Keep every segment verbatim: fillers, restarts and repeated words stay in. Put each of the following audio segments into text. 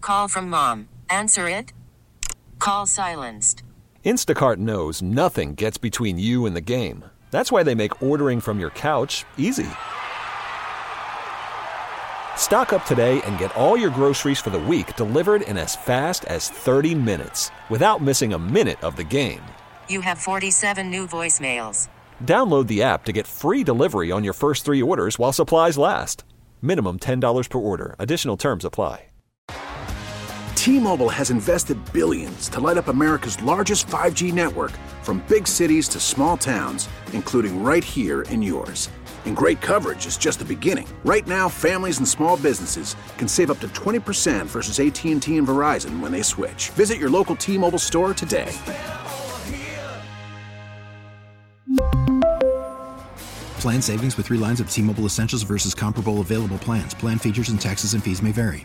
Call from mom. Answer it. Call silenced. Instacart knows nothing gets between you and the game. That's why they make ordering from your couch easy. Stock up today and get all your groceries for the week delivered in as fast as thirty minutes without missing a minute of the game. You have forty-seven new voicemails. Download the app to get free delivery on your first three orders while supplies last. Minimum ten dollars per order. Additional terms apply. T-Mobile has invested billions to light up America's largest five G network, from big cities to small towns, including right here in yours. And great coverage is just the beginning. Right now, families and small businesses can save up to twenty percent versus A T and T and Verizon when they switch. Visit your local T-Mobile store today. Plan savings with three lines of T-Mobile Essentials versus comparable available plans. Plan features and taxes and fees may vary.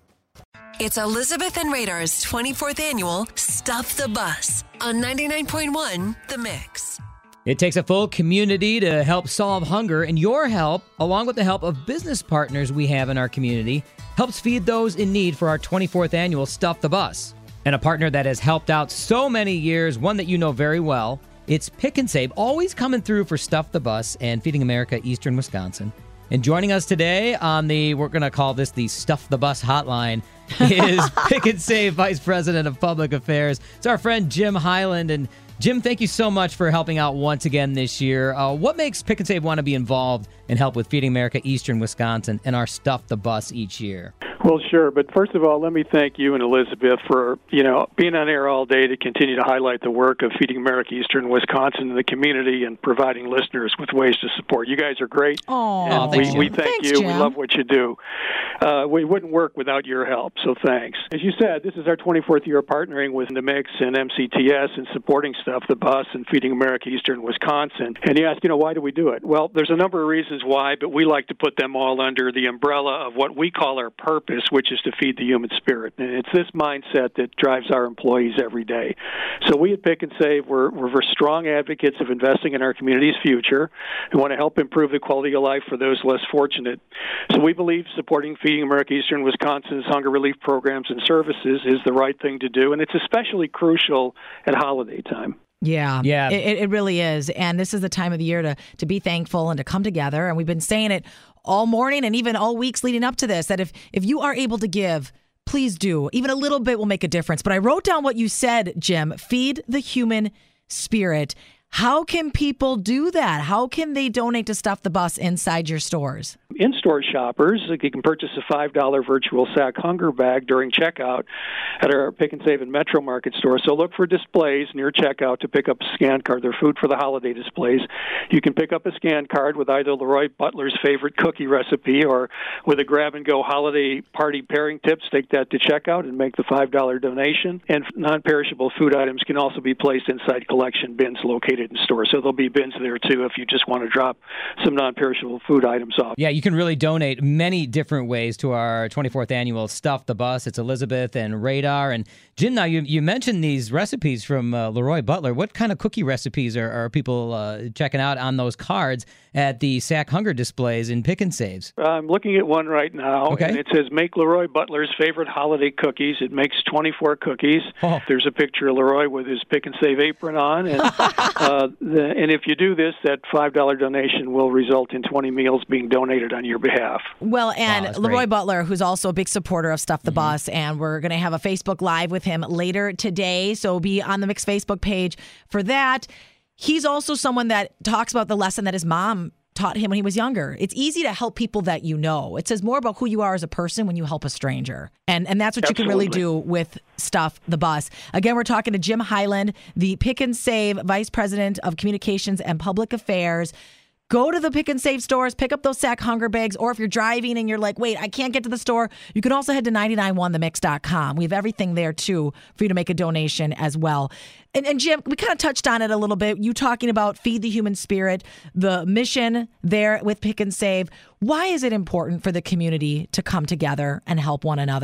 It's Elizabeth and Radar's twenty-fourth annual Stuff the Bus on ninety-nine point one The Mix. It takes a full community to help solve hunger, and your help, along with the help of business partners we have in our community, helps feed those in need for our twenty-fourth annual Stuff the Bus. And a partner that has helped out so many years, one that you know very well, it's Pick and Save, always coming through for Stuff the Bus and Feeding America Eastern Wisconsin. And joining us today on the, we're going to call this the Stuff the Bus hotline, is Pick and Save Vice President of Public Affairs. It's our friend Jim Highland. And Jim, thank you so much for helping out once again this year. Uh, what makes Pick and Save want to be involved and help with Feeding America Eastern Wisconsin and our Stuff the Bus each year? Well, sure. But first of all, let me thank you and Elizabeth for, you know, being on air all day to continue to highlight the work of Feeding America Eastern Wisconsin in the community and providing listeners with ways to support. You guys are great. Oh, and thanks, we, we Jim. thank Thanks, you. Jim. We love what you do. Uh, we wouldn't work without your help, so thanks. As you said, this is our twenty-fourth year of partnering with The Mix and M C T S and supporting Stuff the Bus and Feeding America Eastern Wisconsin. And you ask, you know, why do we do it? Well, there's a number of reasons why, but we like to put them all under the umbrella of what we call our purpose, which is to feed the human spirit. And it's this mindset that drives our employees every day. So we at Pick and Save, we're, we're strong advocates of investing in our community's future. We want to help improve the quality of life for those less fortunate. So we believe supporting Feeding America Eastern Wisconsin's hunger relief programs and services is the right thing to do, and it's especially crucial at holiday time. Yeah, Yeah. It, it really is. And this is the time of the year to to be thankful and to come together. And we've been saying it all morning and even all weeks leading up to this, that if, if you are able to give, please do. Even a little bit will make a difference. But I wrote down what you said, Jim. Feed the human spirit. How can people do that? How can they donate to Stuff the Bus inside your stores? In-store shoppers, you can purchase a five dollars virtual sack hunger bag during checkout at our Pick and Save and Metro Market store. So look for displays near checkout to pick up a scan card. They're food for the holiday displays. You can pick up a scan card with either Leroy Butler's favorite cookie recipe or with a grab-and-go holiday party pairing tips. Take that to checkout and make the five dollars donation. And non-perishable food items can also be placed inside collection bins located in stores. So there'll be bins there, too, if you just want to drop some non-perishable food items off. Yeah, you can really donate many different ways to our twenty-fourth annual Stuff the Bus. It's Elizabeth and Radar. And Jim, now you, you mentioned these recipes from uh, Leroy Butler. What kind of cookie recipes are, are people uh, checking out on those cards at the Sack Hunger displays in Pick and Saves? I'm looking at one right now, Okay. and it says, make Leroy Butler's favorite holiday cookies. It makes twenty-four cookies. Oh. There's a picture of Leroy with his Pick and Save apron on. And, uh, the, and if you do this, that five dollars donation will result in twenty meals being donated on your behalf. Well, and Wow, that's Leroy great. Butler, who's also a big supporter of Stuff the Bus, and we're going to have a Facebook Live with him later today, so be on the Mix Facebook page for that. He's also someone that talks about the lesson that his mom taught him when he was younger. It's easy to help people that you know. It says more about who you are as a person when you help a stranger. And and that's what Absolutely. you can really do with Stuff the Bus. Again, we're talking to Jim Highland, the Pick and Save Vice President of Communications and Public Affairs. Go to the Pick and Save stores, pick up those Sack Hunger bags, or if you're driving and you're like, wait, I can't get to the store, you can also head to nine nine one the mix dot com. We have everything there, too, for you to make a donation as well. And, and Jim, we kind of touched on it a little bit. You talking about Feed the Human Spirit, the mission there with Pick and Save. Why is it important for the community to come together and help one another?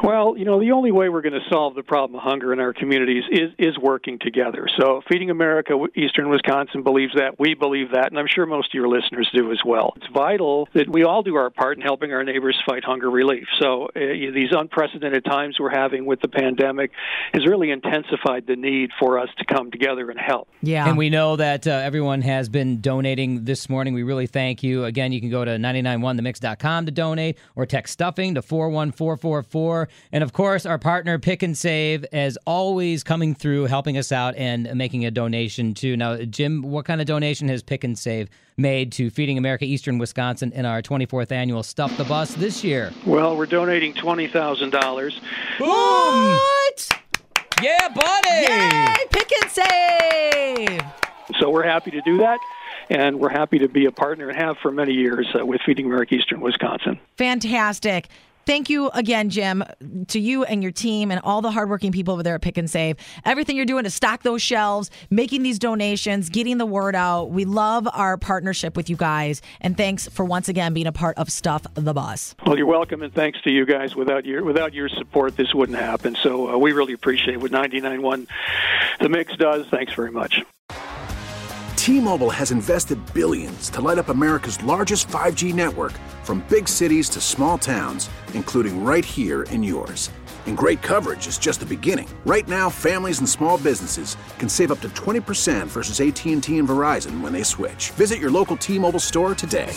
Well, you know, the only way we're going to solve the problem of hunger in our communities is, is working together. So Feeding America Eastern Wisconsin believes that. We believe that, and I'm sure most of your listeners do as well. It's vital that we all do our part in helping our neighbors fight hunger relief. So uh, these unprecedented times we're having with the pandemic has really intensified the need for us to come together and help. Yeah. And we know that uh, everyone has been donating this morning. We really thank you. Again, you can go to nine nine one the mix dot com to donate or text stuffing to four one four four four. And, of course, our partner Pick and Save is always coming through, helping us out and making a donation, too. Now, Jim, what kind of donation has Pick and Save made to Feeding America Eastern Wisconsin in our twenty-fourth annual Stuff the Bus this year? Well, we're donating twenty thousand dollars. Boom! What? Yeah, buddy! Yay! Pick and Save! So we're happy to do that, and we're happy to be a partner and have for many years uh, with Feeding America Eastern Wisconsin. Fantastic. Thank you again, Jim, to you and your team and all the hardworking people over there at Pick and Save. Everything you're doing to stock those shelves, making these donations, getting the word out. We love our partnership with you guys. And thanks for once again being a part of Stuff the Bus. Well, you're welcome, and thanks to you guys. Without your without your support, this wouldn't happen. So uh, we really appreciate what ninety-nine point one The Mix does. Thanks very much. T-Mobile has invested billions to light up America's largest five G network, from big cities to small towns, including right here in yours. And great coverage is just the beginning. Right now, families and small businesses can save up to twenty percent versus A T and T and Verizon when they switch. Visit your local T-Mobile store today.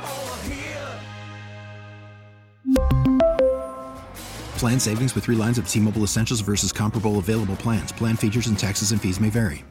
Plan savings with three lines of T-Mobile Essentials versus comparable available plans. Plan features and taxes and fees may vary.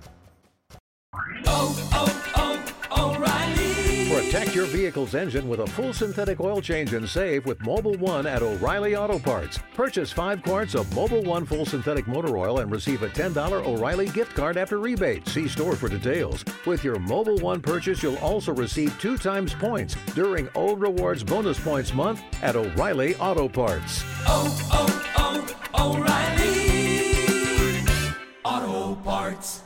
Protect your vehicle's engine with a full synthetic oil change and save with Mobil one at O'Reilly Auto Parts. Purchase five quarts of Mobil one full synthetic motor oil and receive a ten dollars O'Reilly gift card after rebate. See store for details. With your Mobil one purchase, you'll also receive two times points during O Rewards Bonus Points Month at O'Reilly Auto Parts. Oh, oh, oh, O'Reilly Auto Parts.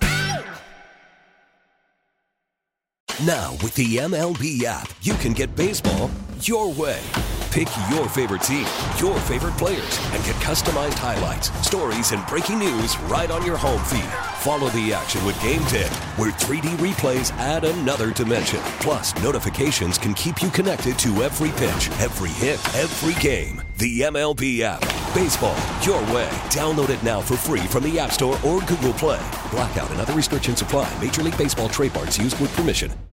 Now, with the M L B app, you can get baseball your way. Pick your favorite team, your favorite players, and get customized highlights, stories, and breaking news right on your home feed. Follow the action with Game Day, where three D replays add another dimension. Plus, notifications can keep you connected to every pitch, every hit, every game. The M L B app. Baseball your way. Download it now for free from the App Store or Google Play. Blackout and other restrictions apply. Major League Baseball trademarks used with permission.